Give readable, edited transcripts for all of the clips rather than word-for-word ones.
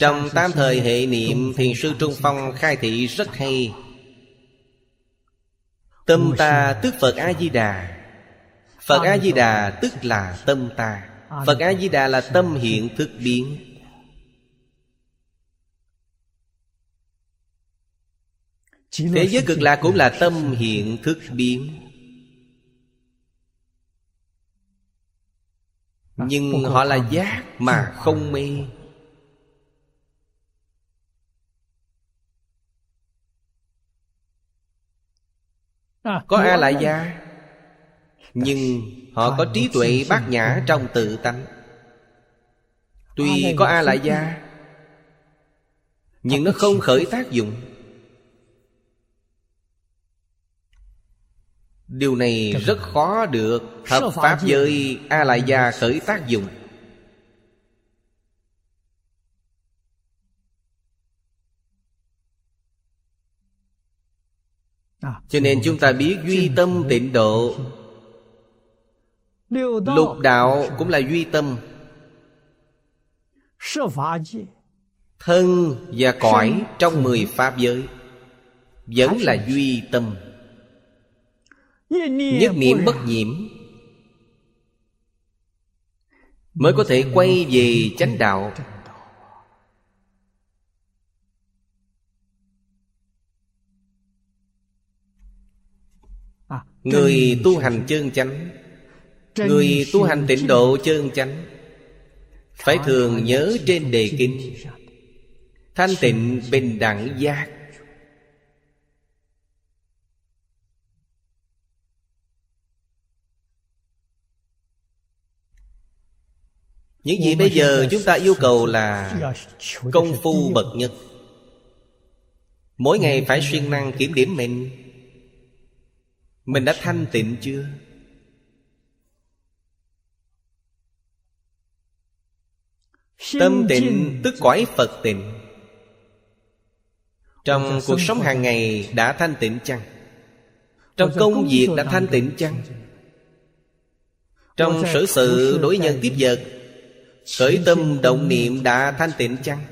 Trong tam thời hệ niệm, Thiền sư Trung Phong khai thị rất hay. Tâm ta tức Phật A-di-đà. Phật A-di-đà tức là tâm ta. Phật A-di-đà là tâm hiện thức biến. Thế giới cực lạc cũng là tâm hiện thức biến. Nhưng họ là giác mà không mê. Có A-lại gia, nhưng họ có trí tuệ bát nhã trong tự tánh. Tuy có A-lại gia, nhưng nó không khởi tác dụng. Điều này rất khó được hợp pháp với A-lại gia khởi tác dụng. Cho nên chúng ta biết duy tâm tịnh độ. Lục đạo cũng là duy tâm. Thân và cõi trong 10 pháp giới vẫn là duy tâm. Nhất niệm bất nhiễm mới có thể quay về chánh đạo. Người tu hành chân chánh, người tu hành tịnh độ chân chánh, phải thường nhớ trên đề kinh thanh tịnh bình đẳng giác. Những gì bây giờ chúng ta yêu cầu là công phu bậc nhất. Mỗi ngày phải siêng năng kiểm điểm mình đã thanh tịnh chưa? Tâm tịnh tức cõi Phật tịnh. Trong cuộc sống hàng ngày đã thanh tịnh chăng? Trong công việc đã thanh tịnh chăng? Trong xử sự đối nhân tiếp vật, khởi tâm động niệm đã thanh tịnh chăng?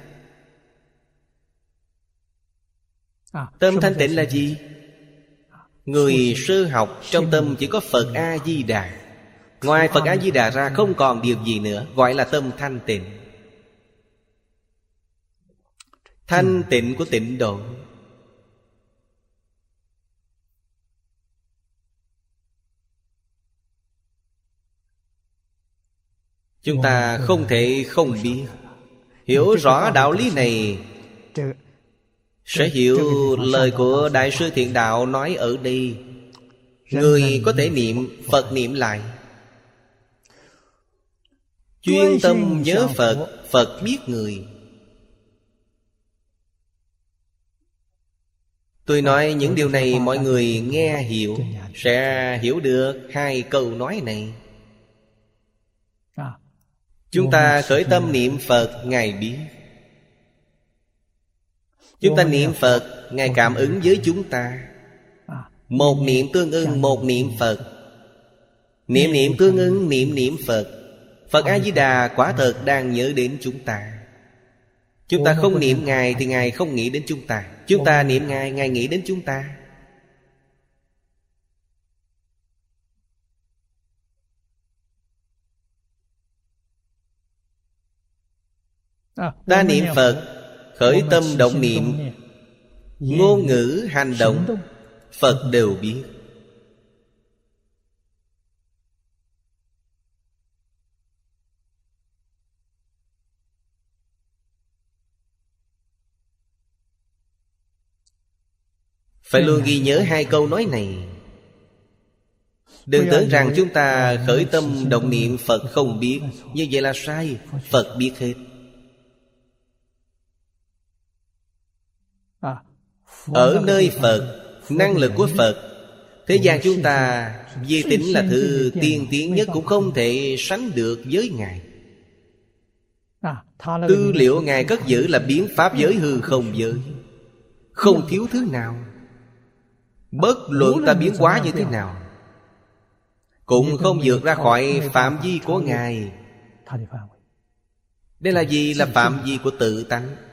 Tâm thanh tịnh là gì? Người sơ học trong tâm chỉ có Phật A-di-đà. Ngoài Phật A-di-đà ra không còn điều gì nữa, gọi là tâm thanh tịnh. Thanh tịnh của tịnh độ. Chúng ta không thể không biết. Hiểu rõ đạo lý này sẽ hiểu lời của Đại sư Thiện Đạo nói ở đây. Người có thể niệm Phật niệm lại, chuyên tâm nhớ Phật, Phật biết người. Tôi nói những điều này mọi người nghe hiểu, sẽ hiểu được hai câu nói này. Chúng ta khởi tâm niệm Phật, Ngài biết. Chúng ta niệm Phật, Ngài cảm ứng với chúng ta. Một niệm tương ưng một niệm Phật. Niệm niệm tương ưng niệm Phật. Phật A-di-đà quả thật đang nhớ đến chúng ta. Chúng ta không niệm Ngài thì Ngài không nghĩ đến chúng ta. Chúng ta niệm Ngài, Ngài nghĩ đến chúng ta. Ta niệm Phật, khởi tâm động niệm, ngôn ngữ hành động, Phật đều biết. Phải luôn ghi nhớ hai câu nói này. Đừng tưởng rằng chúng ta khởi tâm động niệm Phật không biết. Như vậy là sai. Phật biết hết. Ở nơi Phật, năng lực của Phật, thế gian chúng ta vi tính là thứ tiên tiến nhất, cũng không thể sánh được với Ngài. Tư liệu Ngài cất giữ là biến pháp giới hư không giới, không thiếu thứ nào. Bất luận ta biến hóa như thế nào, cũng không vượt ra khỏi phạm vi của Ngài. Đây là gì? Là phạm vi của tự tánh.